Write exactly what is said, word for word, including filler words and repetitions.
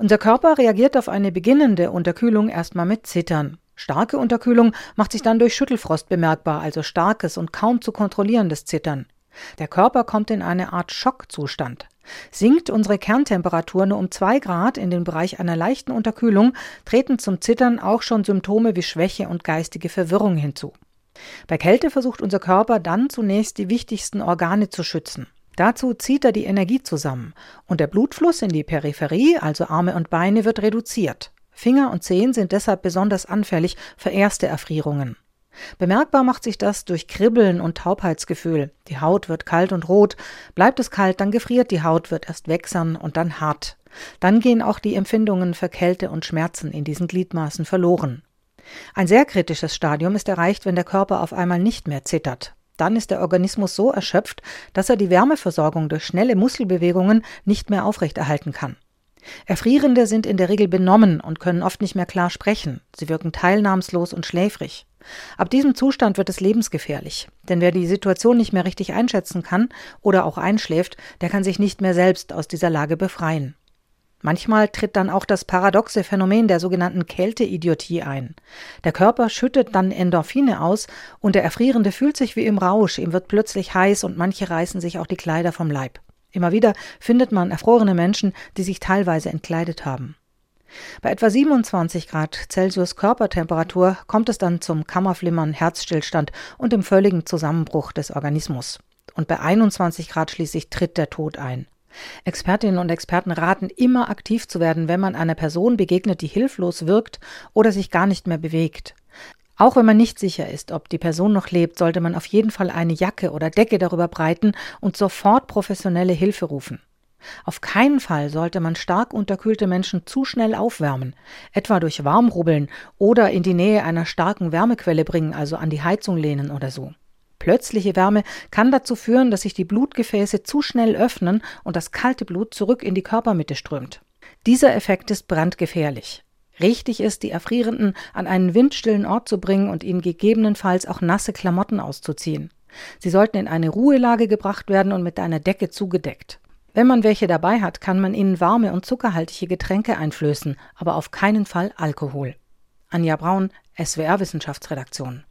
Unser Körper reagiert auf eine beginnende Unterkühlung erstmal mit Zittern. Starke Unterkühlung macht sich dann durch Schüttelfrost bemerkbar, also starkes und kaum zu kontrollierendes Zittern. Der Körper kommt in eine Art Schockzustand. Sinkt unsere Kerntemperatur nur um zwei Grad in den Bereich einer leichten Unterkühlung, treten zum Zittern auch schon Symptome wie Schwäche und geistige Verwirrung hinzu. Bei Kälte versucht unser Körper dann zunächst die wichtigsten Organe zu schützen. Dazu zieht er die Energie zusammen und der Blutfluss in die Peripherie, also Arme und Beine, wird reduziert. Finger und Zehen sind deshalb besonders anfällig für erste Erfrierungen. Bemerkbar macht sich das durch Kribbeln und Taubheitsgefühl. Die Haut wird kalt und rot. Bleibt es kalt, dann gefriert die Haut, wird erst wächsern und dann hart. Dann gehen auch die Empfindungen für Kälte und Schmerzen in diesen Gliedmaßen verloren. Ein sehr kritisches Stadium ist erreicht, wenn der Körper auf einmal nicht mehr zittert. Dann ist der Organismus so erschöpft, dass er die Wärmeversorgung durch schnelle Muskelbewegungen nicht mehr aufrechterhalten kann. Erfrierende sind in der Regel benommen und können oft nicht mehr klar sprechen. Sie wirken teilnahmslos und schläfrig. Ab diesem Zustand wird es lebensgefährlich. Denn wer die Situation nicht mehr richtig einschätzen kann oder auch einschläft, der kann sich nicht mehr selbst aus dieser Lage befreien. Manchmal tritt dann auch das paradoxe Phänomen der sogenannten Kälteidiotie ein. Der Körper schüttet dann Endorphine aus und der Erfrierende fühlt sich wie im Rausch, ihm wird plötzlich heiß und manche reißen sich auch die Kleider vom Leib. Immer wieder findet man erfrorene Menschen, die sich teilweise entkleidet haben. Bei etwa siebenundzwanzig Grad Celsius Körpertemperatur kommt es dann zum Kammerflimmern, Herzstillstand und dem völligen Zusammenbruch des Organismus. Und bei einundzwanzig Grad schließlich tritt der Tod ein. Expertinnen und Experten raten, immer aktiv zu werden, wenn man einer Person begegnet, die hilflos wirkt oder sich gar nicht mehr bewegt. Auch wenn man nicht sicher ist, ob die Person noch lebt, sollte man auf jeden Fall eine Jacke oder Decke darüber breiten und sofort professionelle Hilfe rufen. Auf keinen Fall sollte man stark unterkühlte Menschen zu schnell aufwärmen, etwa durch Warmrubbeln oder in die Nähe einer starken Wärmequelle bringen, also an die Heizung lehnen oder so. Plötzliche Wärme kann dazu führen, dass sich die Blutgefäße zu schnell öffnen und das kalte Blut zurück in die Körpermitte strömt. Dieser Effekt ist brandgefährlich. Richtig ist, die Erfrierenden an einen windstillen Ort zu bringen und ihnen gegebenenfalls auch nasse Klamotten auszuziehen. Sie sollten in eine Ruhelage gebracht werden und mit einer Decke zugedeckt. Wenn man welche dabei hat, kann man ihnen warme und zuckerhaltige Getränke einflößen, aber auf keinen Fall Alkohol. Anja Braun, S W R Wissenschaftsredaktion.